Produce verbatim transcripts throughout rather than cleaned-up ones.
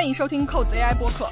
欢迎收听扣子 A I 播客。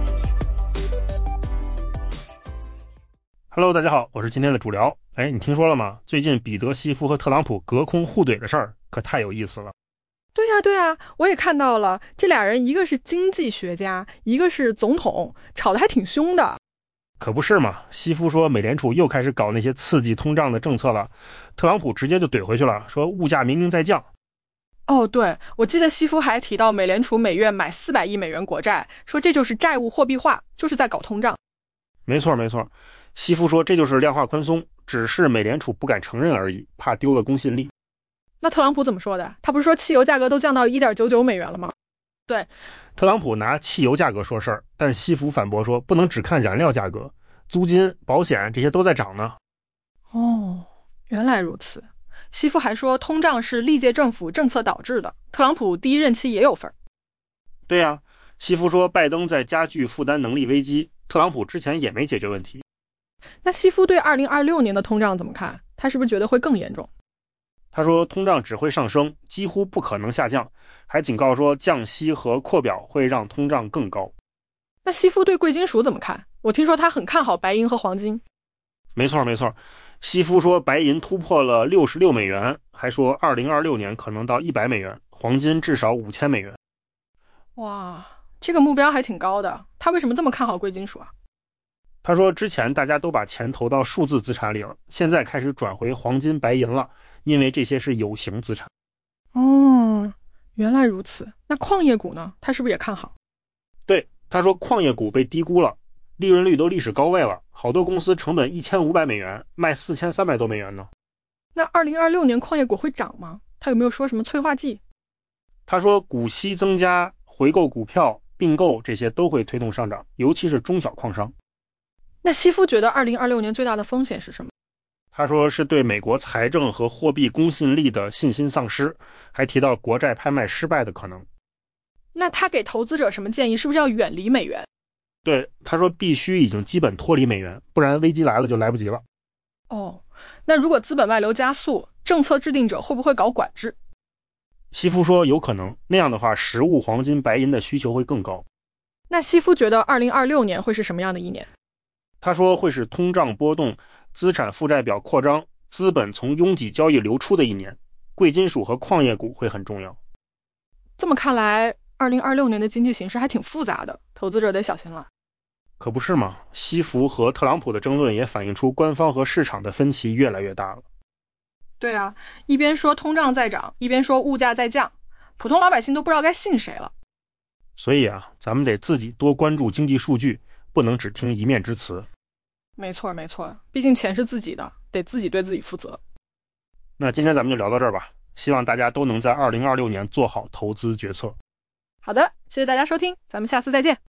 Hello， 大家好，我是今天的主聊。哎，你听说了吗？最近彼得西夫和特朗普隔空互怼的事儿可太有意思了。 对呀、啊、对呀、啊，我也看到了，这俩人一个是经济学家，一个是总统，吵得还挺凶的。 可不是嘛，西夫说美联储又开始搞那些刺激通胀的政策了，特朗普直接就怼回去了，说物价明明在降。 哦，对，我记得西夫还提到美联储每月买四百亿美元国债，说这就是债务货币化，就是在搞通胀。 没错没错，西夫说这就是量化宽松，只是美联储不敢承认而已，怕丢了公信力。 那特朗普怎么说的？他不是说汽油价格都降到 一点九九美元了吗？对， 特朗普拿汽油价格说事儿，但西夫反驳说不能只看燃料价格，租金、保险这些都在涨呢。 哦，原来如此。西夫还说通胀是历届政府政策导致的，特朗普第一任期也有份。 对呀、啊，西夫说拜登在加剧负担能力危机，特朗普之前也没解决问题。 那西夫对二零二六年的通胀怎么看？他是不是觉得会更严重？ 他说通胀只会上升，几乎不可能下降，还警告说降息和扩表会让通胀更高。 那西夫对贵金属怎么看？我听说他很看好白银和黄金。 没错没错，西夫说白银突破了六十六美元，还说二零二六年可能到一百美元，黄金至少五千美元。 哇，这个目标还挺高的，他为什么这么看好贵金属啊？ 他说之前大家都把钱投到数字资产里了，现在开始转回黄金白银了，因为这些是有形资产。 哦，原来如此。那矿业股呢？他是不是也看好？ 对，他说矿业股被低估了，利润率都历史高位了，好多公司成本一千五百美元卖四千三百多美元呢。 那二零二六年矿业股会涨吗？他有没有说什么催化剂？ 他说股息增加、回购股票、并购这些都会推动上涨，尤其是中小矿商。 那西夫觉得二零二六年最大的风险是什么？ 他说是对美国财政和货币公信力的信心丧失，还提到国债拍卖失败的可能。 那他给投资者什么建议？是不是要远离美元？ 对，他说必须已经基本脱离美元，不然危机来了就来不及了。 哦，那如果资本外流加速，政策制定者会不会搞管制？ 西夫说有可能，那样的话实物黄金白银的需求会更高。 那西夫觉得二零二六年会是什么样的一年？ 他说会是通胀波动、资产负债表扩张、资本从拥挤交易流出的一年，贵金属和矿业股会很重要。 这么看来二零二六年的经济形势还挺复杂的，投资者得小心了。 可不是嘛，西夫和特朗普的争论也反映出官方和市场的分歧越来越大了。 对啊，一边说通胀在涨，一边说物价在降，普通老百姓都不知道该信谁了。 所以啊，咱们得自己多关注经济数据，不能只听一面之词。 没错没错，毕竟钱是自己的，得自己对自己负责。 那今天咱们就聊到这儿吧，希望大家都能在二零二六年做好投资决策。 好的，谢谢大家收听，咱们下次再见。